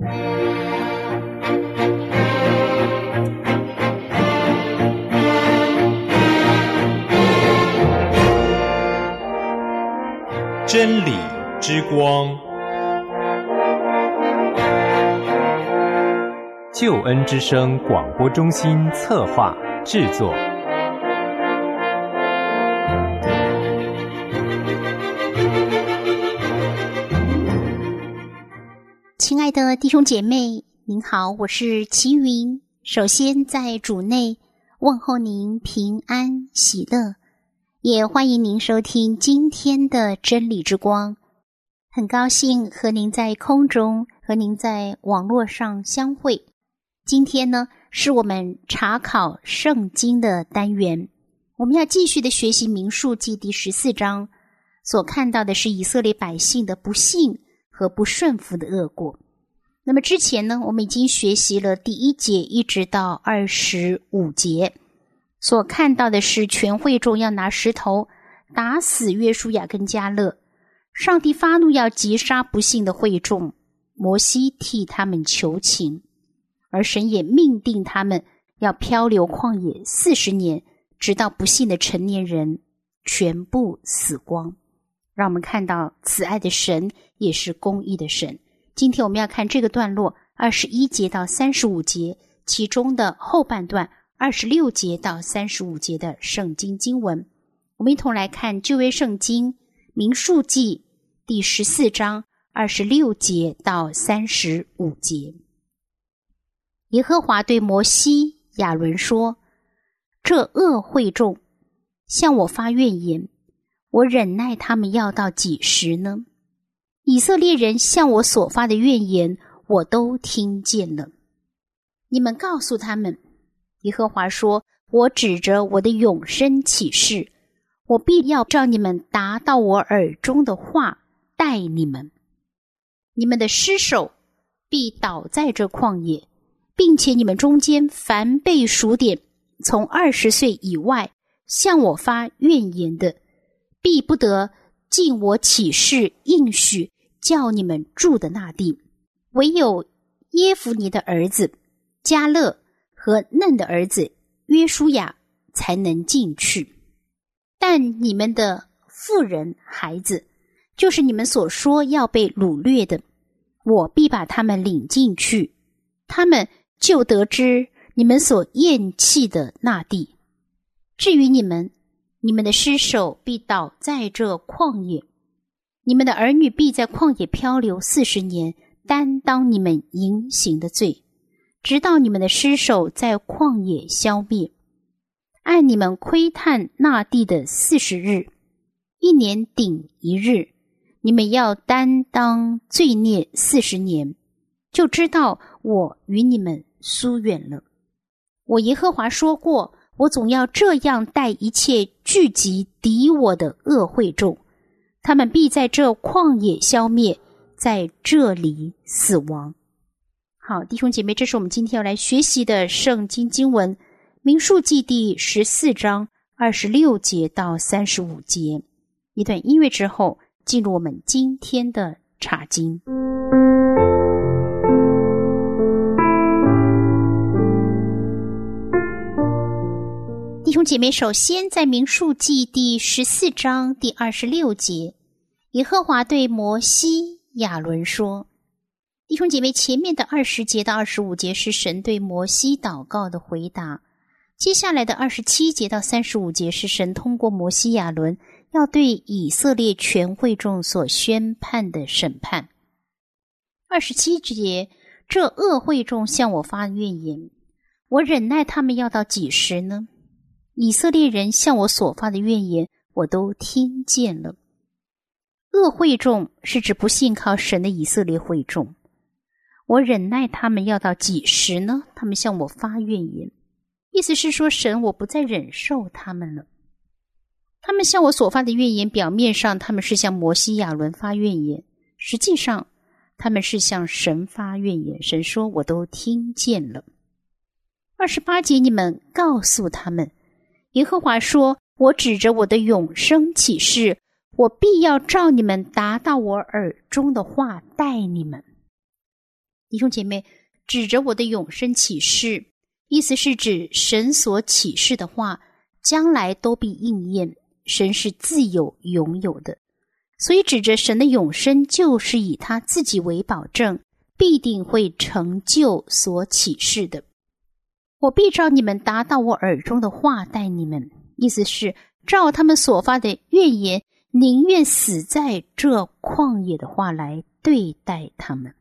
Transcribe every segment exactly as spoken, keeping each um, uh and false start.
真理之光，救恩之声广播中心策划制作。 亲爱的弟兄姐妹，您好，我是齐云。首先在主内问候您平安喜乐，也欢迎您收听今天的真理之光。很高兴和您在空中，和您在网络上相会。今天呢，是我们查考圣经的单元，我们要继续的学习民数记第十四章，所看到的是以色列百姓的不信和不顺服的恶果。那么之前呢，我们已经学习了第一节一直到二十五节，所看到的是全会众要拿石头打死约书亚跟迦勒，上帝发怒要击杀不信的会众，摩西替他们求情，而神也命定他们要漂流旷野四十年，直到不信的成年人全部死光。让我们看到慈爱的神也是公义的神。今天我们要看这个段落二十一节到三十五节，其中的后半段二十六节到三十五节的圣经经文。我们一同来看旧约圣经民数记第十四章二十六节到三十五节。耶和华对摩西亚伦说，这恶会众向我发怨言，我忍耐他们要到几时呢？以色列人向我所发的怨言，我都听见了。你们告诉他们，耶和华说，我指着我的永生起誓，我必要照你们达到我耳中的话待你们。你们的尸首必倒在这旷野，并且你们中间凡被数点从二十岁以外向我发怨言的，必不得进我起誓应许叫你们住的那地。唯有耶孚尼的儿子迦勒和嫩的儿子约书亚才能进去。但你们的妇人孩子，就是你们所说要被掳掠的，我必把他们领进去，他们就得知你们所厌弃的那地。至于你们，你们的尸首必倒在这旷野，你们的儿女必在旷野漂流四十年，担当你们淫行的罪，直到你们的尸首在旷野消灭。按你们窥探那地的四十日，一年顶一日，你们要担当罪孽四十年，就知道我与你们疏远了。我耶和华说过，我总要这样待一切聚集敌我的恶会众，他们必在这旷野消灭，在这里死亡。好，弟兄姐妹，这是我们今天要来学习的圣经经文，民数记第十四章二十六节到三十五节。一段音乐之后，进入我们今天的查经。弟兄姐妹，首先在民数记第十四章第二十六节，耶和华对摩西亚伦说，弟兄姐妹，前面的二十节到二十五节是神对摩西祷告的回答，接下来的二十七节到三十五节是神通过摩西亚伦要对以色列全会众所宣判的审判。二十七节，这恶会众向我发怨言，我忍耐他们要到几时呢？以色列人向我所发的怨言，我都听见了。恶会众是指不信靠神的以色列会众。我忍耐他们要到几时呢？他们向我发怨言，意思是说，神，我不再忍受他们了。他们向我所发的怨言，表面上他们是向摩西亚伦发怨言，实际上他们是向神发怨言。神说，我都听见了。二十八节，你们告诉他们，耶和华说，我指着我的永生起誓，我必要照你们达到我耳中的话待你们。 弟兄姐妹，指着我的永生启示，意思是指神所启示的话将来都必应验，神是自有永有的，所以指着神的永生就是以他自己为保证，必定会成就所启示的。我必照你们达到我耳中的话待你们，意思是照他们所发的怨言，宁愿死在这旷野的话来对待他们。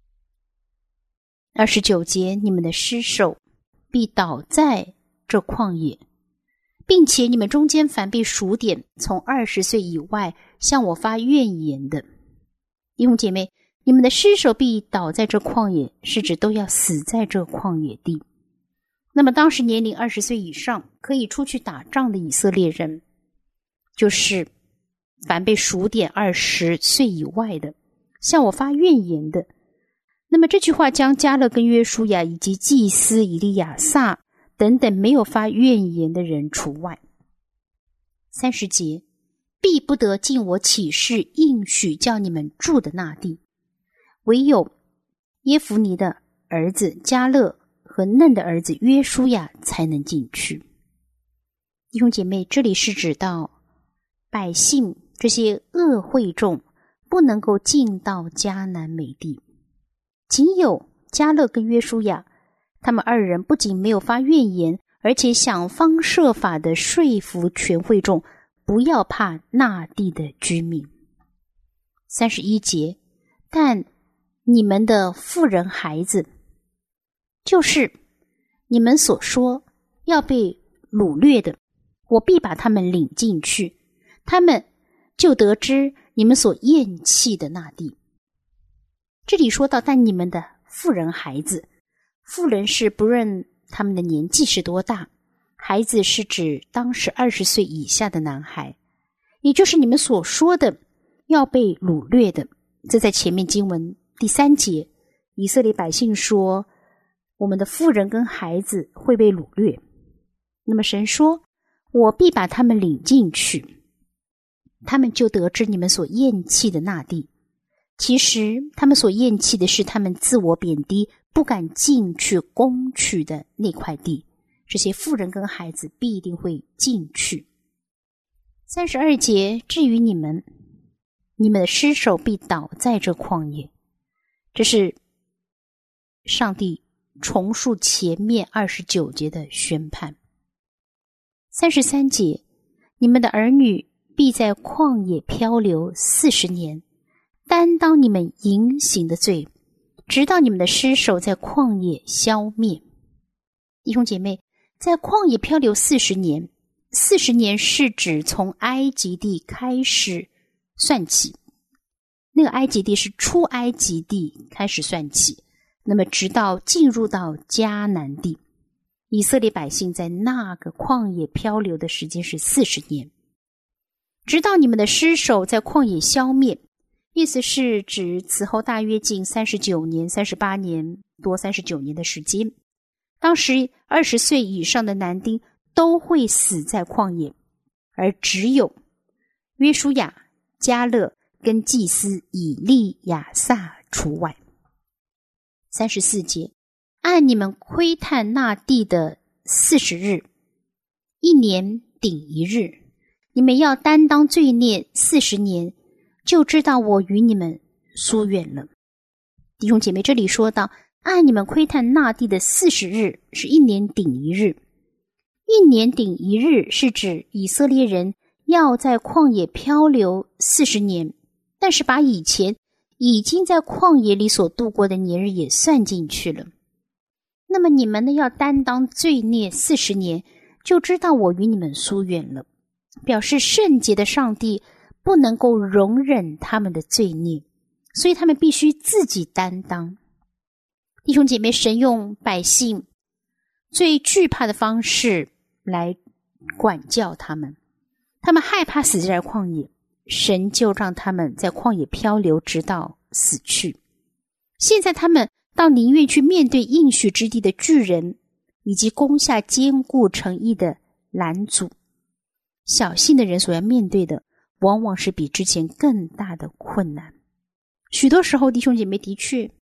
二十九节，你们的尸首必倒在这旷野，并且你们中间凡被数点从二十岁以外向我发怨言的，弟兄姐妹，你们的尸首必倒在这旷野，是指都要死在这旷野地。那么当时年龄二十岁以上可以出去打仗的以色列人，就是凡被数点二十岁以外的，向我发怨言的。那么这句话将迦勒跟约书亚以及祭司以利亚撒等等没有发怨言的人除外。三十节，必不得进我启示应许叫你们住的那地，唯有耶孚尼的儿子迦勒和嫩的儿子约书亚才能进去。弟兄姐妹，这里是指到百姓这些恶会众不能够进到迦南美地，仅有迦勒跟约书亚，他们二人不仅没有发怨言，而且想方设法的说服全会众不要怕那地的居民。三十一节，但你们的妇人孩子，就是你们所说要被掳掠的，我必把他们领进去，他们就得知你们所厌弃的那地。这里说到但你们的妇人孩子，妇人是不论他们的年纪是多大，孩子是指当时二十岁以下的男孩，也就是你们所说的要被掳掠的。这在前面经文第三节，以色列百姓说我们的妇人跟孩子会被掳掠，那么神说我必把他们领进去，他们就得知你们所厌弃的那地。其实他们所厌弃的是他们自我贬低不敢进去攻取的那块地，这些妇人跟孩子必定会进去。三十二节，至于你们，你们的尸首必倒在这旷野，这是上帝重述前面二十九节的宣判。三十三节，你们的儿女必在旷野漂流四十年，担当你们淫行的罪，直到你们的尸首在旷野消灭。弟兄姐妹，在旷野漂流四十年，四十年是指从埃及地开始算起，那个埃及地是出埃及地开始算起，那么直到进入到迦南地，以色列百姓在那个旷野漂流的时间是四十年，直到你们的尸首在旷野消灭，意思是指此后大约近三十九年、三十八年多三十九年的时间，当时二十岁以上的男丁都会死在旷野，而只有约书亚、迦勒跟祭司以利亚撒除外。三十四节，按你们窥探那地的四十日，一年顶一日，你们要担当罪孽四十年，就知道我与你们疏远了。弟兄姐妹，这里说到按你们窥探那地的四十日，是一年顶一日。一年顶一日是指以色列人要在旷野漂流四十年，但是把以前已经在旷野里所度过的年日也算进去了。那么你们呢，要担当罪孽四十年，就知道我与你们疏远了，表示圣洁的上帝不能够容忍他们的罪孽，所以他们必须自己担当。弟兄姐妹，神用百姓最惧怕的方式来管教他们，他们害怕死在旷野，神就让他们在旷野漂流直到死去。现在他们倒宁愿去面对应许之地的巨人，以及攻下坚固城邑的拦阻。小信的人所要面对的往往是比之前更大的困难。许多时候弟兄姐妹，的确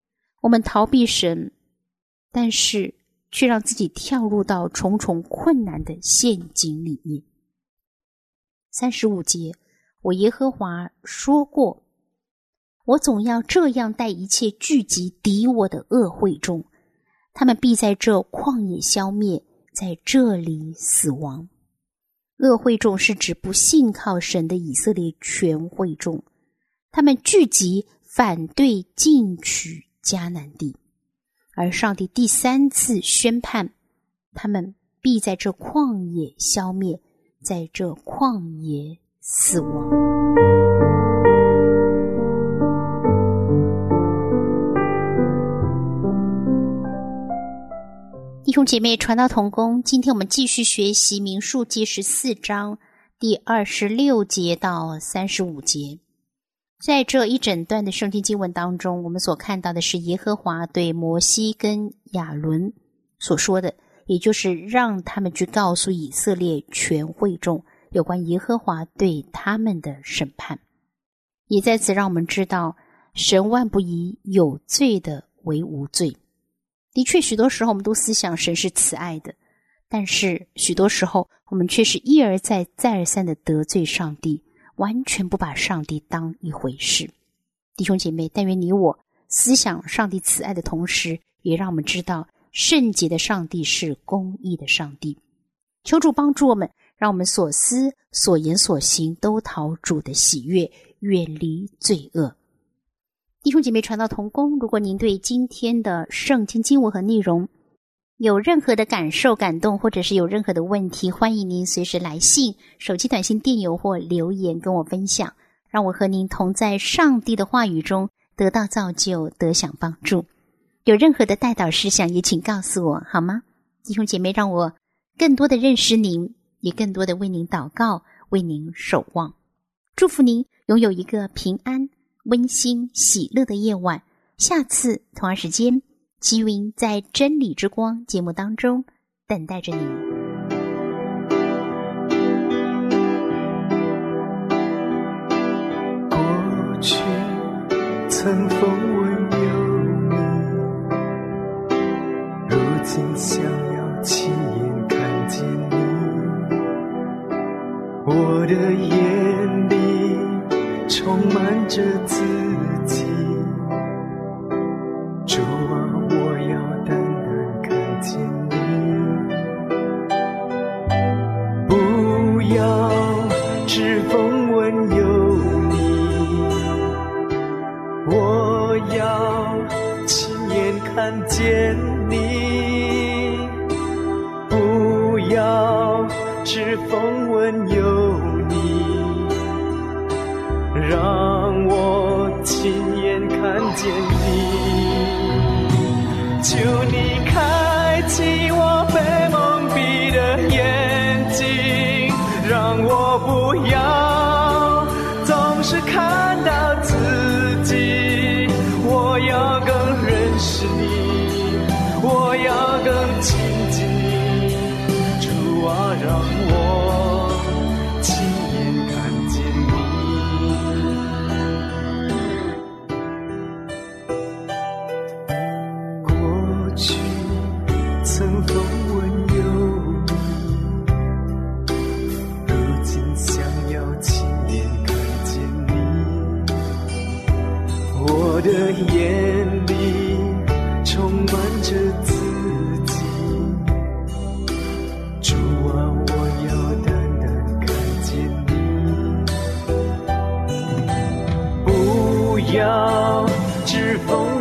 我们逃避神，但是却让自己跳入到重重困难的陷阱里面。三十五节，我耶和华说过，我总要这样待一切聚集敌我的恶会众，他们必在这旷野消灭，在这里死亡。恶会众是指不信靠神的以色列全会众，他们聚集反对进取迦南地，而上帝第三次宣判，他们必在这旷野消灭，在这旷野死亡。弟兄姐妹，传道同工，今天我们继续学习民数记十四章第二十六节到三十五节。在这一整段的圣经经文当中，我们所看到的是耶和华对摩西跟亚伦所说的，也就是让他们去告诉以色列全会众有关耶和华对他们的审判。也在此让我们知道，神万不以有罪的为无罪。的确，许多时候我们都思想神是慈爱的，但是许多时候我们却是一而再再而三的得罪上帝，完全不把上帝当一回事。弟兄姐妹，但愿你我思想上帝慈爱的同时，也让我们知道圣洁的上帝是公义的上帝。求主帮助我们，让我们所思所言所行都讨主的喜悦，远离罪恶。弟兄姐妹，传道同工，如果您对今天的圣经经文和内容有任何的感受、感动，或者是有任何的问题，欢迎您随时来信、手机短信、电邮或留言跟我分享，让我和您同在上帝的话语中得到造就，得享帮助。有任何的代祷事项，也请告诉我好吗？弟兄姐妹，让我更多的认识您，也更多的为您祷告，为您守望。祝福您拥有一个平安、温馨、喜乐的夜晚。下次同样时间，齐云在真理之光节目当中等待着你。 过去曾风闻有你，如今想要亲眼看见你。我的眼里充满着自己，主啊，我要单单看见你，不要只风闻有你，我要亲眼看见你，不要只风闻有你，让我亲眼看见你，求你开启我被蒙蔽的眼睛，让我不要总是看到自己，我要更认识你，我要更亲近你，主啊，让我亲眼看见你。过去曾风闻有你，如今想要亲眼看见你，我的眼里充满着自己，主啊，我要单单看见你，不要只风